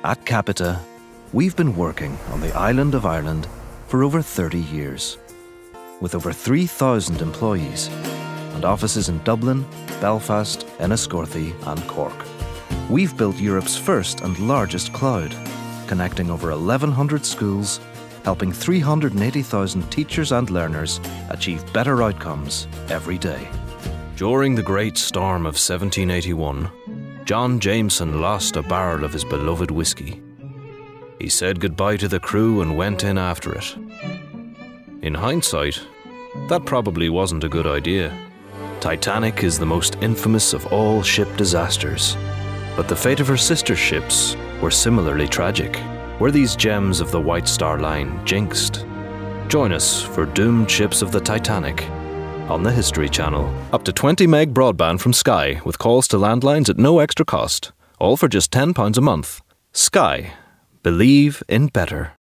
At Capita, we've been working on the island of Ireland for over 30 years. With over 3,000 employees and offices in Dublin, Belfast, Enniscorthy and Cork. We've built Europe's first and largest cloud, connecting over 1,100 schools, helping 380,000 teachers and learners achieve better outcomes every day. During the Great Storm of 1781, John Jameson lost a barrel of his beloved whiskey. He said goodbye to the crew and went in after it. In hindsight, that probably wasn't a good idea. Titanic is the most infamous of all ship disasters, but the fate of her sister ships were similarly tragic. Were these gems of the White Star Line jinxed? Join us for Doomed Ships of the Titanic on the History Channel. Up to 20 meg broadband from Sky with calls to landlines at no extra cost. All for just £10 a month. Sky. Believe in better.